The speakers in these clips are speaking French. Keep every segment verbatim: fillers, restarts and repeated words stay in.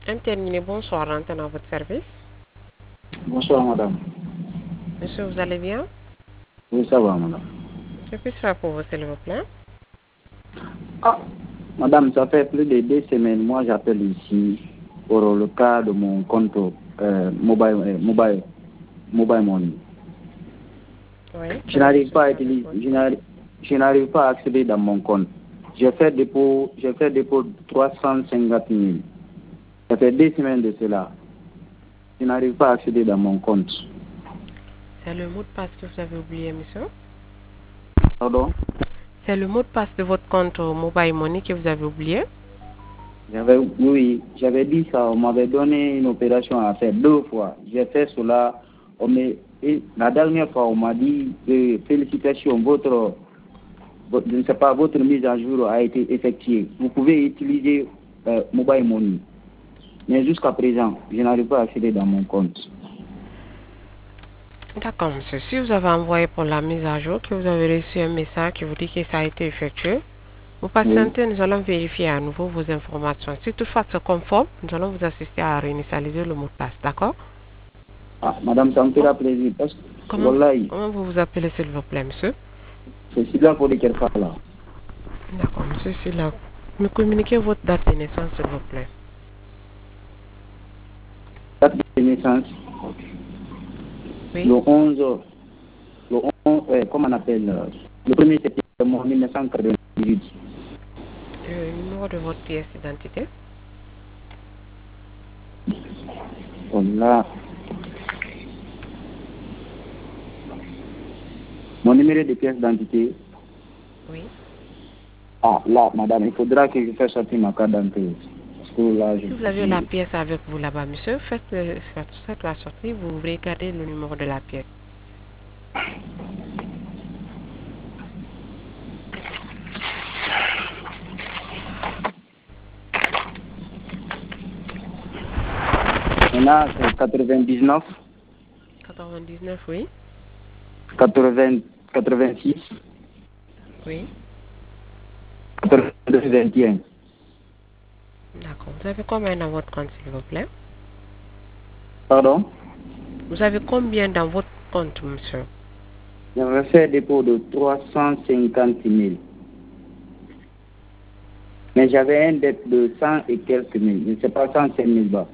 Interminé, bonsoir, antenne à votre service. Bonsoir, madame. Monsieur, vous allez bien? Oui, ça va, madame. Que puis-je faire pour vous, s'il vous plaît? Ah, madame, ça fait plus de deux semaines, moi j'appelle ici pour le cas de mon compte euh, mobile, euh, mobile, mobile money. Oui, Je comment n'arrive puis-je pas à faire avec utiliser, vous? je n'arrive, je n'arrive pas à accéder dans mon compte. J'ai fait dépôt, j'ai fait dépôt trois cent cinquante mille. Ça fait deux semaines de cela. Je n'arrive pas à accéder dans mon compte. C'est le mot de passe que vous avez oublié, monsieur? Pardon? C'est le mot de passe de votre compte euh, Mobile Money que vous avez oublié? J'avais, oui, j'avais dit ça, on m'avait donné une opération à faire deux fois. J'ai fait cela. On me, et la dernière fois, on m'a dit que félicitations, votre, votre, je ne sais pas, votre mise à jour a été effectuée. Vous pouvez utiliser euh, Mobile Money. Mais jusqu'à présent, je n'arrive pas à accéder dans mon compte. D'accord, monsieur. Si vous avez envoyé pour la mise à jour, que vous avez reçu un message qui vous dit que ça a été effectué, vous Oui. patientez, nous allons vérifier à nouveau vos informations. Si toutefois c'est conforme, nous allons vous assister à réinitialiser le mot de passe, d'accord? Ah, madame, ça me Oh, fera plaisir parce que, comment, wallahi, comment vous vous appelez, s'il vous plaît, monsieur? c'est celui-là pour lesquels là. D'accord, monsieur, c'est là. Me communiquez votre date de naissance, s'il vous plaît. Date de naissance, Oui, le onze, le onze, euh, comment on appelle, euh, le premier septembre mille neuf cent quatre-vingt-dix-huit. le numéro de votre pièce d'identité. Voilà. Mon numéro de pièce d'identité. Oui. Ah, là, madame, il faudra que je fasse sortir ma carte d'identité. Parce que là, je... Si vous avez la je- pièce avec vous là-bas, monsieur, faites, le- faites, faites la sortie, vous regardez le numéro de la pièce. Maintenant, c'est quatre-vingt-dix-neuf, quatre-vingt-dix-neuf, oui. quatre-vingts, quatre-vingt-six, Oui. quatre-vingt-deux, vingt et un. D'accord. Vous avez combien dans votre compte, s'il vous plaît? Pardon? Vous avez combien dans votre compte, monsieur? J'avais fait dépôt de trois cent cinquante mille. Mais j'avais un dette de cent et quelques mille. Je ne sais pas, cent cinq mille bas.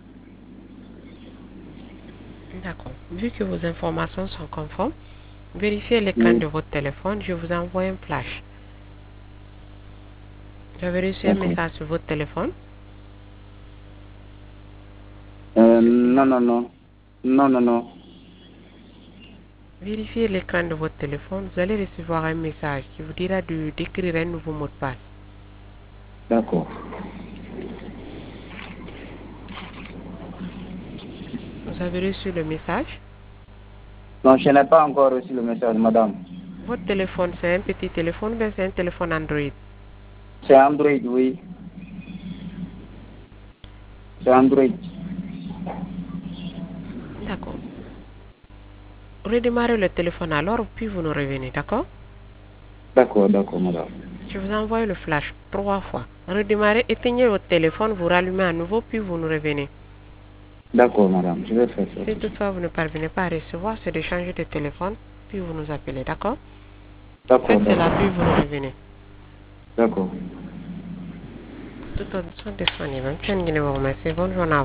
D'accord. Vu que vos informations sont conformes, vérifiez l'écran Oui, de votre téléphone. Je vous envoie un flash. Vous avez reçu un d'accord. message sur votre téléphone. Euh, Monsieur non, Silla. non, non. Non, non, non. Vérifiez l'écran de votre téléphone. Vous allez recevoir un message qui vous dira de d'écrire un nouveau mot de passe. D'accord. Vous avez reçu le message. Non, je n'ai pas encore reçu le message, madame. Votre téléphone, c'est un petit téléphone, mais c'est un téléphone Android. C'est Android, oui. C'est Android. D'accord. Redémarrez le téléphone alors, puis vous nous revenez, d'accord? D'accord, d'accord, madame. Je vous envoie le flash trois fois. Redémarrez, éteignez votre téléphone, vous rallumez à nouveau, puis vous nous revenez. D'accord, madame. Je vais faire ça Si tout de suite. toutefois vous ne parvenez pas à recevoir, c'est de changer de téléphone, puis vous nous appelez, d'accord? D'accord, Faites cela, d'accord. puis vous nous revenez. D'accord. Tout en sont disponibles. Bonne journée à vous.